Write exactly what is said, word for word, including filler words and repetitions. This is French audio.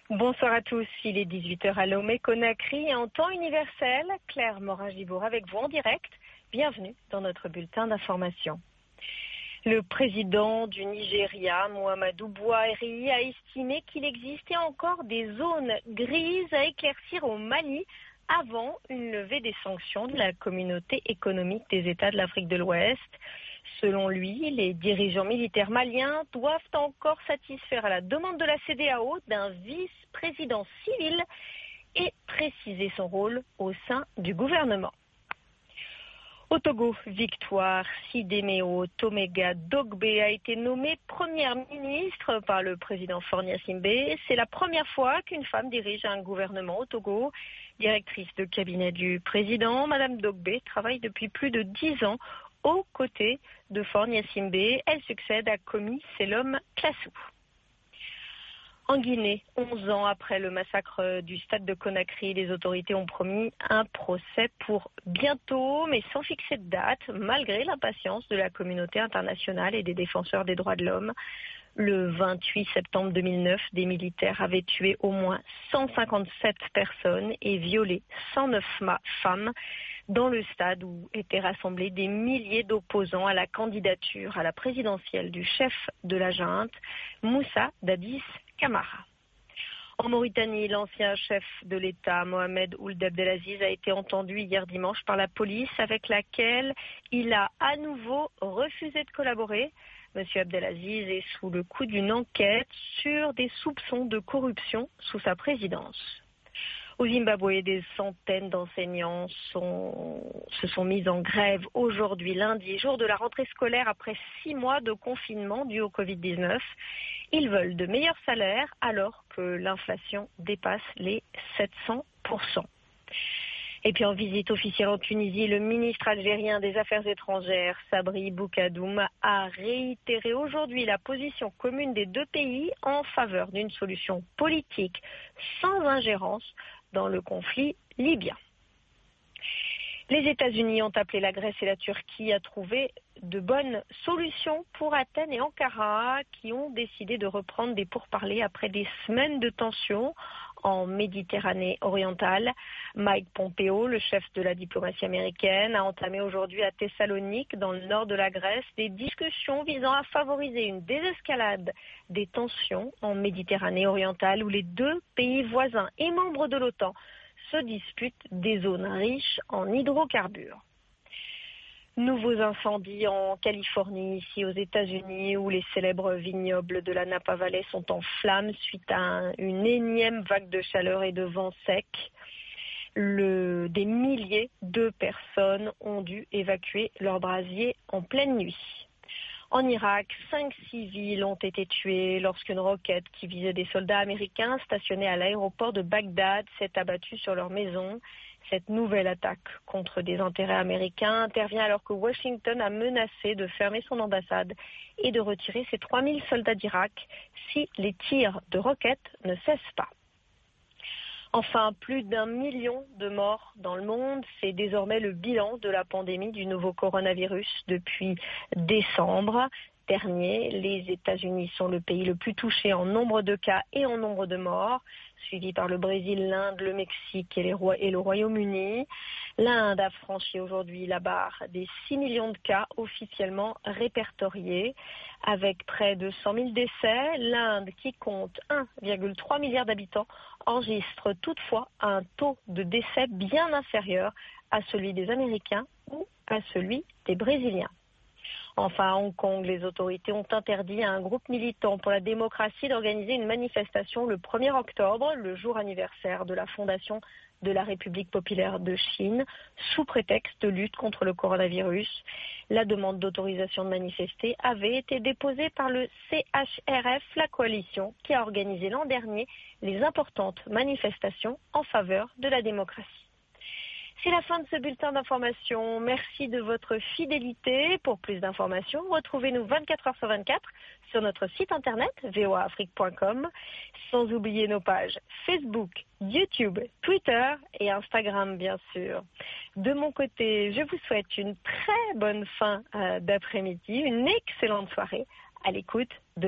Bonsoir à tous, il est dix-huit heures à Lomé-Conakry en temps universel. Claire Morin-Gibour avec vous en direct. Bienvenue dans notre bulletin d'information. Le président du Nigeria, Muhammadu Buhari, a estimé qu'il existait encore des zones grises à éclaircir au Mali avant une levée des sanctions de la communauté économique des États de l'Afrique de l'Ouest. Selon lui, les dirigeants militaires maliens doivent encore satisfaire à la demande de la C E D E A O d'un vice-président civil et préciser son rôle au sein du gouvernement. Au Togo, victoire, Sidemeo Tomega Dogbe a été nommée première ministre par le président Faure Gnassingbé. C'est la première fois qu'une femme dirige un gouvernement au Togo. Directrice de cabinet du président, Madame Dogbe travaille depuis plus de dix ans aux côtés de Faure Gnassingbé. Elle succède à Komi Selom Klassou. En Guinée, onze ans après le massacre du stade de Conakry, les autorités ont promis un procès pour bientôt, mais sans fixer de date, malgré l'impatience de la communauté internationale et des défenseurs des droits de l'homme. Le vingt-huit septembre deux mille neuf, des militaires avaient tué au moins cent cinquante-sept personnes et violé cent neuf femmes dans le stade où étaient rassemblés des milliers d'opposants à la candidature à la présidentielle du chef de la junte, Moussa Dadis Camara. En Mauritanie, l'ancien chef de l'État, Mohamed Ould Abdelaziz, a été entendu hier dimanche par la police avec laquelle il a à nouveau refusé de collaborer. Monsieur Abdelaziz est sous le coup d'une enquête sur des soupçons de corruption sous sa présidence. Au Zimbabwe, des centaines d'enseignants sont, se sont mis en grève aujourd'hui, lundi, jour de la rentrée scolaire après six mois de confinement dû au covid dix-neuf. Ils veulent de meilleurs salaires alors que l'inflation dépasse les sept cents pour cent. Et puis en visite officielle en Tunisie, le ministre algérien des Affaires étrangères, Sabri Boukadoum, a réitéré aujourd'hui la position commune des deux pays en faveur d'une solution politique sans ingérence dans le conflit libyen. Les États-Unis ont appelé la Grèce et la Turquie à trouver de bonnes solutions pour Athènes et Ankara qui ont décidé de reprendre des pourparlers après des semaines de tensions en Méditerranée orientale. Mike Pompeo, le chef de la diplomatie américaine, a entamé aujourd'hui à Thessalonique, dans le nord de la Grèce, des discussions visant à favoriser une désescalade des tensions en Méditerranée orientale où les deux pays voisins et membres de l'OTAN se disputent des zones riches en hydrocarbures. Nouveaux incendies en Californie, ici aux États-Unis, où les célèbres vignobles de la Napa Valley sont en flammes suite à un, une énième vague de chaleur et de vent sec. Le, des milliers de personnes ont dû évacuer leurs brasiers en pleine nuit. En Irak, cinq civils ont été tués lorsqu'une roquette qui visait des soldats américains stationnés à l'aéroport de Bagdad s'est abattue sur leur maison. Cette nouvelle attaque contre des intérêts américains intervient alors que Washington a menacé de fermer son ambassade et de retirer ses trois mille soldats d'Irak si les tirs de roquettes ne cessent pas. Enfin, plus d'un million de morts dans le monde, c'est désormais le bilan de la pandémie du nouveau coronavirus depuis décembre dernier. Les États-Unis sont le pays le plus touché en nombre de cas et en nombre de morts, suivi par le Brésil, l'Inde, le Mexique et, les Roy- et le Royaume-Uni. L'Inde a franchi aujourd'hui la barre des six millions de cas officiellement répertoriés, avec près de cent mille décès. L'Inde, qui compte un virgule trois milliard d'habitants, enregistre toutefois un taux de décès bien inférieur à celui des Américains ou à celui des Brésiliens. Enfin, à Hong Kong, les autorités ont interdit à un groupe militant pour la démocratie d'organiser une manifestation le premier octobre, le jour anniversaire de la fondation de la République populaire de Chine, sous prétexte de lutte contre le coronavirus. La demande d'autorisation de manifester avait été déposée par le C H R F, la coalition qui a organisé l'an dernier les importantes manifestations en faveur de la démocratie. C'est la fin de ce bulletin d'information. Merci de votre fidélité. Pour plus d'informations, retrouvez-nous vingt-quatre heures sur vingt-quatre sur notre site internet v o a afrique point com, sans oublier nos pages Facebook, YouTube, Twitter et Instagram, bien sûr. De mon côté, je vous souhaite une très bonne fin d'après-midi, une excellente soirée à l'écoute